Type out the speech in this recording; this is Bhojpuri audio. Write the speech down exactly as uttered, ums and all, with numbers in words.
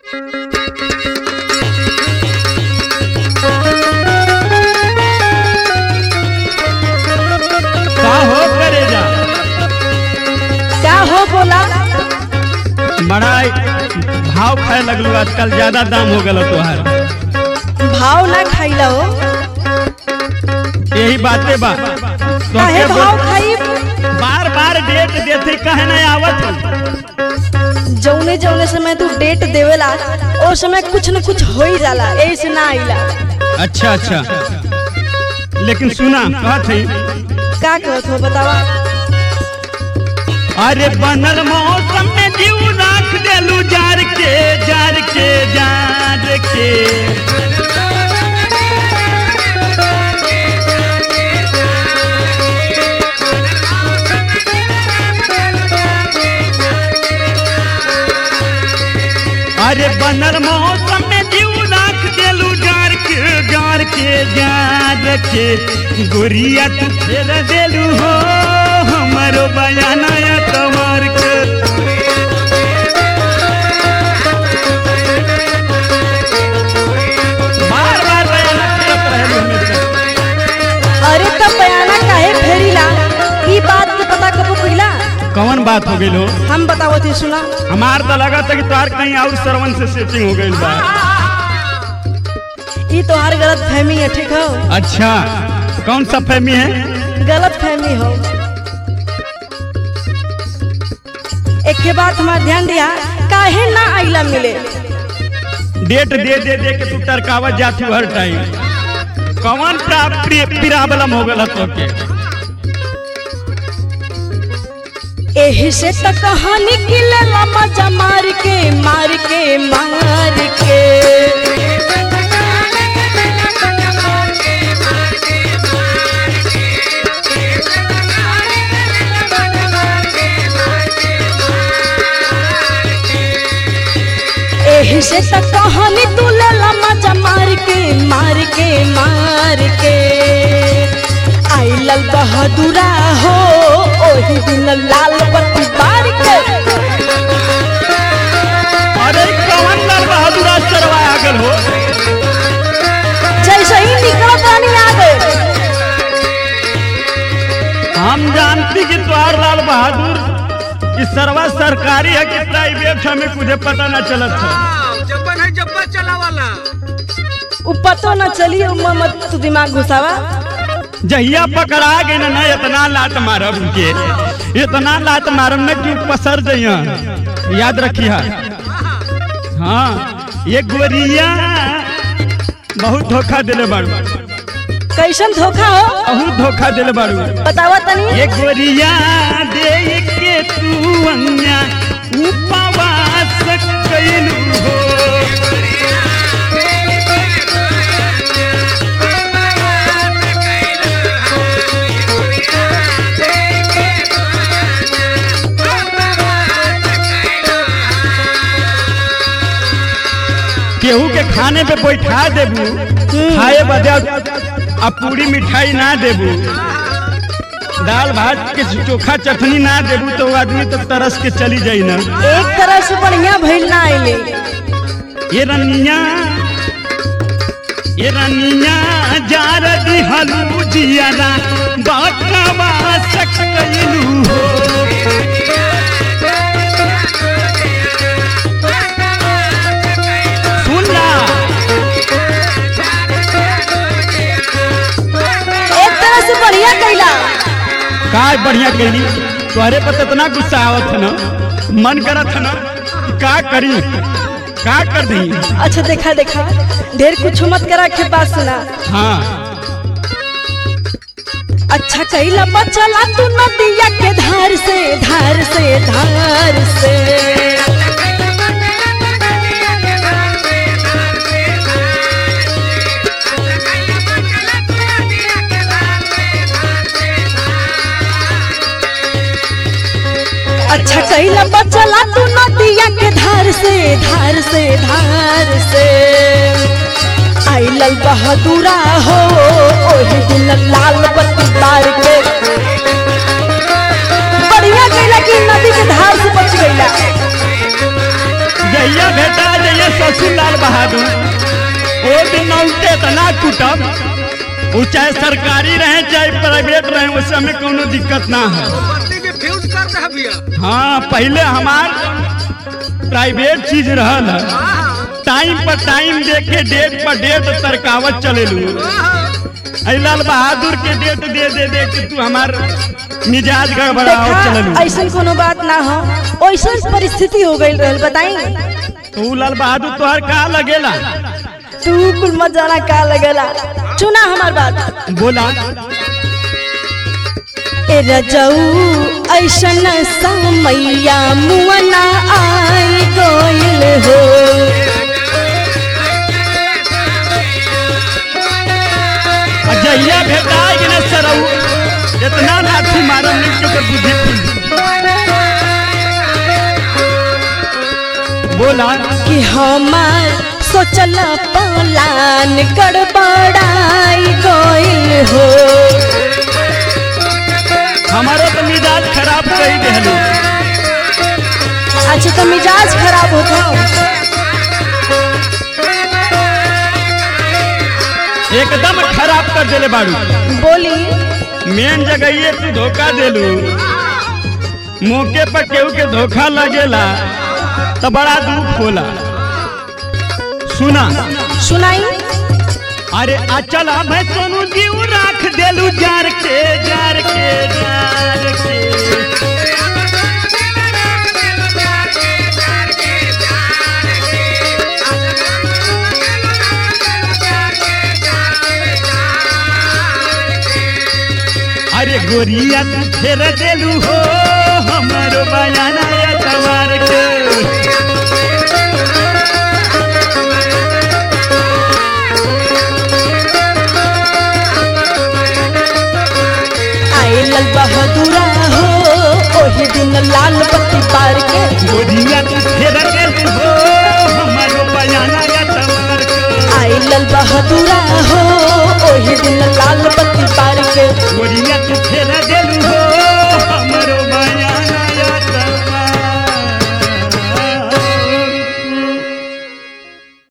बोला बड़ा भाव खाए लगलू आजकल ज्यादा दाम हो गलो तोहार। भाव ना खाइला हो यही बातें बा काहे भाव खाई बार बार डेट देते कहे नहीं आवत। जौने जौने समय तू डेट देवेला ओ समय कुछ न कुछ हो ही जाला ऐसे ना आइला। अच्छा अच्छा लेकिन सुना कहत है का कहत हो बतावा। अरे बनल मौसम में जीव राख देलू जार के जार के जार के अरे बनल मौसम में जीव राख देलू जार के जार के जार के गोरिया तू फेर देलू हो हमारो बयाना तमार के। बार बार बयाना करत रहलू हमेशा। अरे तब बयाना काहे फेरीला ई बात के पता कब कइला। कौन बात हो गई लो हम बतावत ही सुना। हमार तो लगा था कि तोहार कहीं और सरवन से सेटिंग हो गई बा। ई तोहार गलत फहमी है ठीक हो। अच्छा कौन सा फहमी है। गलत फहमी हो। एक के बात हमारा ध्यान दिया काहे ना आइला मिले। डेट दे दे दे के तू टरकावत जाती हर टाइम। कौन प्रॉब्लम हो गला तो के एही से त कहानी किलेला मजा मार के मार के मार के एही से त कहानी तुलेला मजा मार के मार के मार के आइलल बहादुरा हो ओही दिन लाल बत्ती बार के। अरे कौन लाल बहादुरा चरवा आगल हो जैसे ही निकलत रानी आ गए। हम जानती कि तुम्हार लाल बहादुर कि सरवा सरकारी है कि प्राइवेट हमें कुछ पता न चलत था। जब्बन है जब्बा चला वाला उ पतो न चली उम्मा मत तू दिमाग घुसावा। जहिया पकड़ा गए ना इतना लात मारब उनके इतना लात मारब न कि पसर जइया याद रखिया। हाँ ये गोरिया बहुत धोखा दिले बाड़ू। कैसन धोखा हो बहुत धोखा दिले बाड़ू बतावा तनी। ये गोरिया दे के तू अन्या उपवास कइलू हो। केहू के खाने पे बैठा देबू खाए बजा अब पूरी मिठाई ना देबू दाल भात के चोखा चटनी ना देबू तो आदमी तो तरस के चली जाई ना। एक तरह से बढ़िया भइल ना आइले। ये रनिया ये रनिया जार दिहलू जियारा बाकवा सकइलू हो। बढ़िया कैला का बढ़िया कैली तोहरे पर इतना गुस्सा आवत है ना मन करत है ना का करी का कर दी। अच्छा देखा देखा ढेर कुछ मत करा के पास सुना। हाँ अच्छा कैला बचला तू नदिया के धार से धार से धार से अच्छा कैला बचला तू नदिया के धार से धार से धार से आइलल बहादुरा हो ओही दिन लाल बत्ती तार के। बढ़िया कैला कि नदी के धार से बच गईला। जहिया भेटा जइया ससुर लाल बहादुर वो दिन उनके इतना कुटब वो चाहे सरकारी रहे चाहे प्राइवेट रहे उससे हमें कोनो दिक्कत ना है। बत्ती के फ्यूज कर दे भैया। हाँ पहले हमार प्राइवेट चीज रहल है, टाइम पर टाइम देखे डेट पर डेट तरकावत चलेलू। लाल बहादुर के डेट दे दे दे के तू हमार मिजाज गड़बड़ावत चलेलू। ऐसा कोनो बात ना हो, ऐसा परिस्थिति हो गई रहल बताई। तू लाल बहादुर तोहर का लगेला? तू कुल मत जाना का लगेला, सुना हमार बात। बोला। ए रजऊ ऐसन समैया मुअना आई गइल हो, जहिया भेटाई न सरऊ इतना लाठी मारम नहीं के बुद्धि खुल। बोला कि हमार सोचल पलान गड़बड़ाई गइल हो। हमारा तो मिजाज खराब कर देहलू। अच्छा तो मिजाज खराब होता एकदम खराब कर देले बाड़ू। बोली मेन जगह ये तू धोखा देलू, मौके पर केहू के धोखा लगेला तो बड़ा दुख होला। सुना सुनाई। अरे अचल मैं सोनू जीव राख देलू जार के जार के जार के। अरे गोरिया तू फेर देलू हो हमारो बयाना तवार के। लाल बहादुरा हो ओही दिन लाल बत्ती पार के। गोरिया तू फेर देलू हो हमारो बयाना तवार के। आई लाल बहादुरा हो ओही दिन लाल बत्ती पार के। गोरिया तू फेर देलू